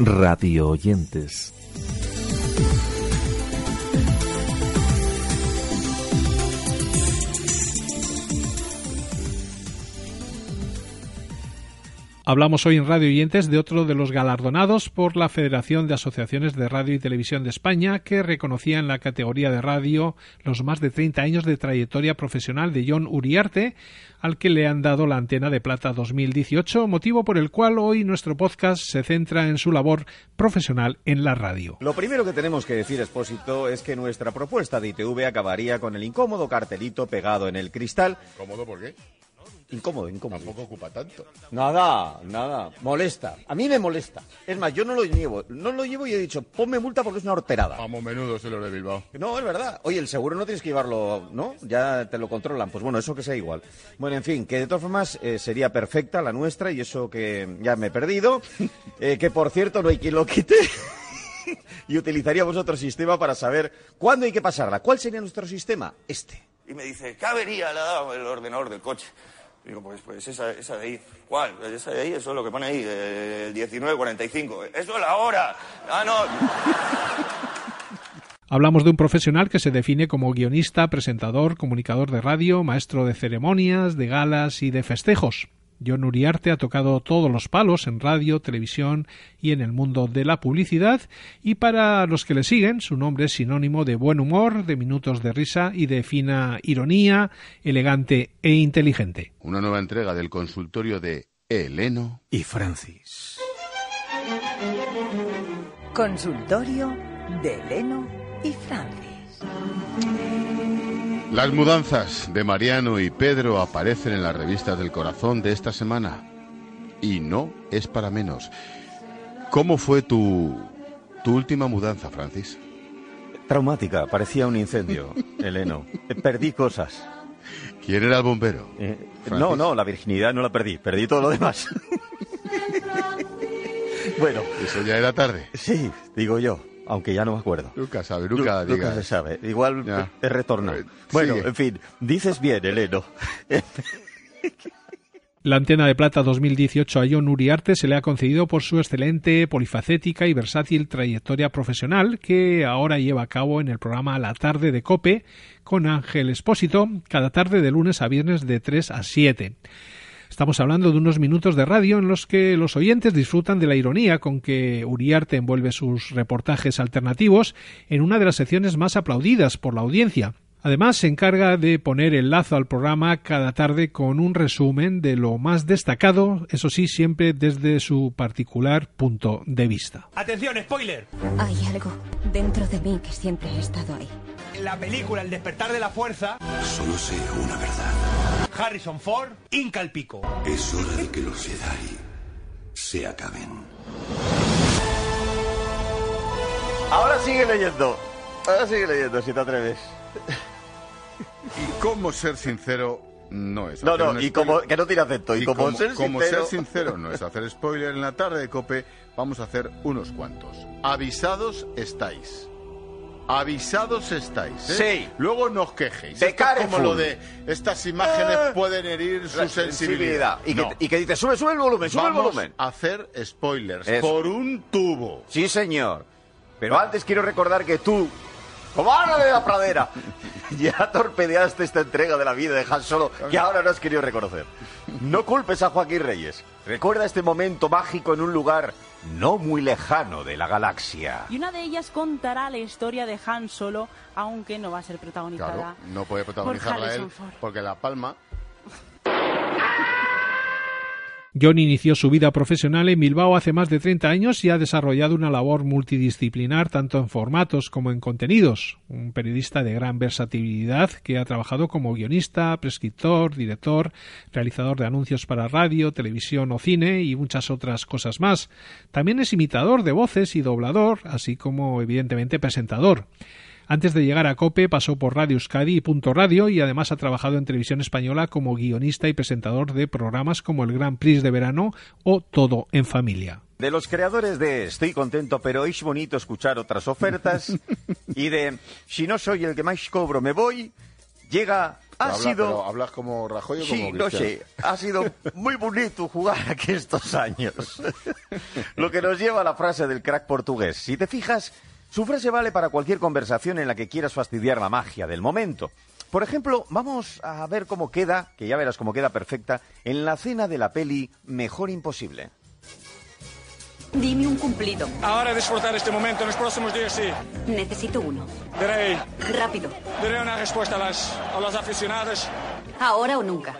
radio oyentes. Hablamos hoy en Radio Oyentes de otro de los galardonados por la Federación de Asociaciones de Radio y Televisión de España, que reconocía en la categoría de radio los más de 30 años de trayectoria profesional de Jon Uriarte, al que le han dado la Antena de Plata 2018, motivo por el cual hoy nuestro podcast se centra en su labor profesional en la radio. Lo primero que tenemos que decir, Expósito, es que nuestra propuesta de ITV acabaría con el incómodo cartelito pegado en el cristal. ¿Incómodo por qué? Incómodo. Tampoco ocupa tanto. Nada. Molesta. A mí me molesta. Es más, yo no lo llevo y he dicho, ponme multa porque es una horterada. Vamos, menudo se lo de Bilbao. No, es verdad. Oye, el seguro no tienes que llevarlo, ¿no? Ya te lo controlan. Pues bueno, eso que sea igual. Bueno, en fin, que de todas formas sería perfecta la nuestra y eso que ya me he perdido. Que por cierto no hay quien lo quite. Y utilizaríamos otro sistema para saber cuándo hay que pasarla. ¿Cuál sería nuestro sistema? Y me dice, ¿qué avería le ha dado el ordenador del coche? Digo, pues esa de ahí. ¿Cuál? Esa de ahí, eso es lo que pone ahí, el 1945. ¡Eso es la hora! ¡Ah, no! Hablamos de un profesional que se define como guionista, presentador, comunicador de radio, maestro de ceremonias, de galas y de festejos. Jon Uriarte ha tocado todos los palos en radio, televisión y en el mundo de la publicidad, y para los que le siguen, su nombre es sinónimo de buen humor, de minutos de risa y de fina ironía, elegante e inteligente. Una nueva entrega del consultorio de Eleno y Francis. Consultorio de Eleno y Francis. Las mudanzas de Mariano y Pedro aparecen en las revistas del corazón de esta semana. Y no es para menos. ¿Cómo fue tu última mudanza, Francis? Traumática, parecía un incendio, Eleno. Perdí cosas. ¿Quién era el bombero? No, la virginidad no la perdí todo lo demás. Bueno. ¿Eso ya era tarde? Sí, digo yo. Aunque ya no me acuerdo. Nunca se sabe. Igual ya. He retornado. Bueno, sigue. En fin, dices bien, Eleno. La Antena de Plata 2018 a Jon Uriarte se le ha concedido por su excelente, polifacética y versátil trayectoria profesional que ahora lleva a cabo en el programa La Tarde de COPE con Ángel Expósito, cada tarde de lunes a viernes de 3 a 7. Estamos hablando de unos minutos de radio en los que los oyentes disfrutan de la ironía con que Uriarte envuelve sus reportajes alternativos en una de las secciones más aplaudidas por la audiencia. Además, se encarga de poner el lazo al programa cada tarde con un resumen de lo más destacado, eso sí, siempre desde su particular punto de vista. ¡Atención, spoiler! Hay algo dentro de mí que siempre ha estado ahí. La película El despertar de la fuerza... Solo sé una verdad. Harrison Ford hinca el pico. Es hora de que los Jedi se acaben. Ahora sigue leyendo, si te atreves. ¿Y cómo ser sincero no es? Que no tiene acento. Como ser sincero no es hacer spoiler en la tarde de COPE, vamos a hacer unos cuantos. Avisados estáis. Sí. Luego no os quejéis. De Esto es como lo de estas imágenes pueden herir su sensibilidad. Y que dice, sube el volumen, Vamos el volumen. a hacer spoilers Eso. por un tubo. Sí, señor. Pero antes quiero recordar que tú, como Ana de la Pradera, ya torpedeaste esta entrega de la vida de Han Solo que ahora no has querido reconocer. No culpes a Joaquín Reyes. Recuerda este momento mágico en un lugar no muy lejano de la galaxia. Y una de ellas contará la historia de Han Solo, aunque no va a ser protagonizada. Claro, no puede protagonizarla él, porque La Palma... Jon inició su vida profesional en Bilbao hace más de 30 años y ha desarrollado una labor multidisciplinar tanto en formatos como en contenidos. Un periodista de gran versatilidad que ha trabajado como guionista, prescriptor, director, realizador de anuncios para radio, televisión o cine y muchas otras cosas más. También es imitador de voces y doblador, así como evidentemente presentador. Antes de llegar a COPE pasó por Radio Euskadi y Punto Radio y además ha trabajado en televisión española como guionista y presentador de programas como el Grand Prix de verano o Todo en Familia. De los creadores de Estoy contento pero es bonito escuchar otras ofertas y de Si no soy el que más cobro me voy, llega Pero ¿hablas como Rajoy o como Sí, Cristiano? no sé. Ha sido muy bonito jugar aquí estos años. Lo que nos lleva a la frase del crack portugués. Si te fijas, su frase vale para cualquier conversación en la que quieras fastidiar la magia del momento. Por ejemplo, vamos a ver cómo queda, que ya verás cómo queda perfecta, en la cena de la peli Mejor Imposible. Dime un cumplido. Ahora disfrutar este momento, en los próximos días sí. Necesito uno. Diré Rápido. una respuesta a los aficionados. Ahora o nunca.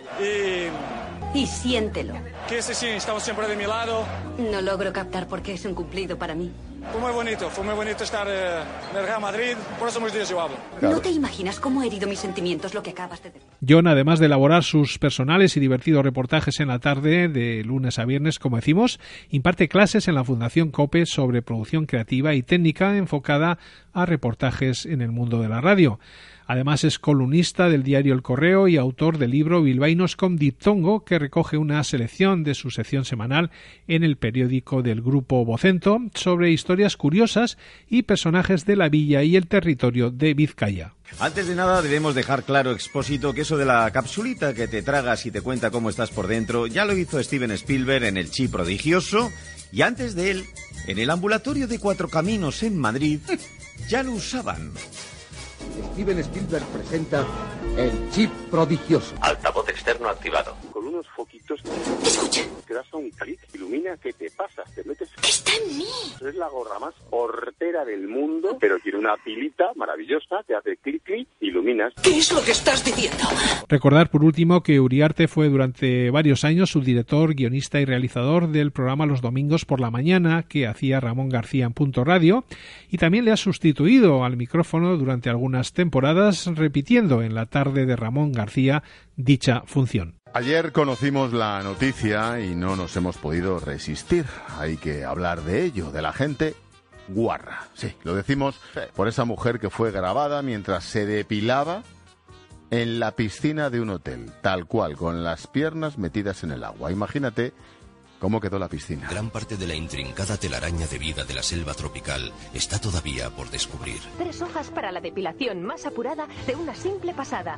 Y siéntelo. que sí, estamos siempre de mi lado. No logro captar por qué es un cumplido para mí. Fue muy bonito estar en el Real Madrid. Próximos días yo hablo. No te imaginas cómo ha herido mis sentimientos lo que acabas de decir. John, además de elaborar sus personales y divertidos reportajes en la tarde, de lunes a viernes, como decimos, imparte clases en la Fundación COPE sobre producción creativa y técnica enfocada a reportajes en el mundo de la radio. Además es columnista del diario El Correo y autor del libro Bilbaínos con Diptongo, que recoge una selección de su sección semanal en el periódico del Grupo Vocento sobre historias curiosas y personajes de la villa y el territorio de Vizcaya. Antes de nada debemos dejar claro, Expósito, que eso de la capsulita que te tragas y te cuenta cómo estás por dentro ya lo hizo Steven Spielberg en El Chi Prodigioso, y antes de él, en el ambulatorio de Cuatro Caminos en Madrid, ya lo usaban. Steven Spielberg presenta El Chip Prodigioso. Altavoz externo activado. Con unos foquitos. Escucha. Que das a un clic, ilumina, ¿qué te pasa? Te metes. Está en mí. Es la gorra más hortera del mundo, pero tiene una pilita maravillosa que hace clic, clic, iluminas. ¿Qué es lo que estás diciendo? Recordar por último que Uriarte fue durante varios años subdirector, guionista y realizador del programa Los Domingos por la Mañana que hacía Ramón García en Punto Radio, y también le ha sustituido al micrófono durante algunas temporadas, repitiendo en la tarde de Ramón García dicha función. Ayer conocimos la noticia y no nos hemos podido resistir. Hay que hablar de ello, de la gente guarra. Sí, lo decimos por esa mujer que fue grabada mientras se depilaba en la piscina de un hotel, tal cual, con las piernas metidas en el agua. Imagínate cómo quedó la piscina. Gran parte de la intrincada telaraña de vida de la selva tropical está todavía por descubrir. 3 hojas para la depilación más apurada de una simple pasada.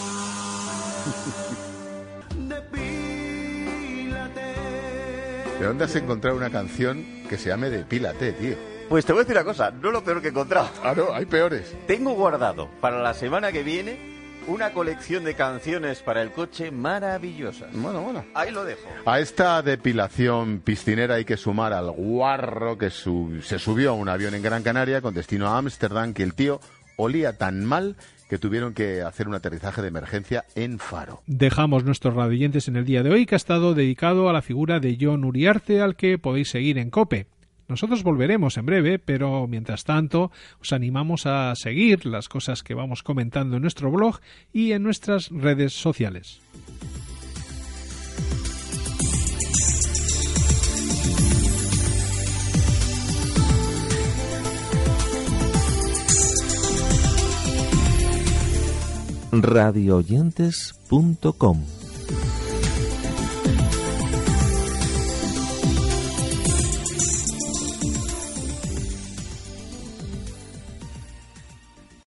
¿De dónde has encontrado una canción que se llame Depílate, tío? Pues te voy a decir una cosa, no lo peor que he encontrado. Ah, no, hay peores. Tengo guardado para la semana que viene una colección de canciones para el coche maravillosas. Bueno. Ahí lo dejo. A esta depilación piscinera hay que sumar al guarro que se subió a un avión en Gran Canaria con destino a Ámsterdam, que el tío olía tan mal que tuvieron que hacer un aterrizaje de emergencia en Faro. Dejamos nuestros radioyentes en el día de hoy, que ha estado dedicado a la figura de John Uriarte, al que podéis seguir en COPE. Nosotros volveremos en breve, pero mientras tanto os animamos a seguir las cosas que vamos comentando en nuestro blog y en nuestras redes sociales. radioyentes.com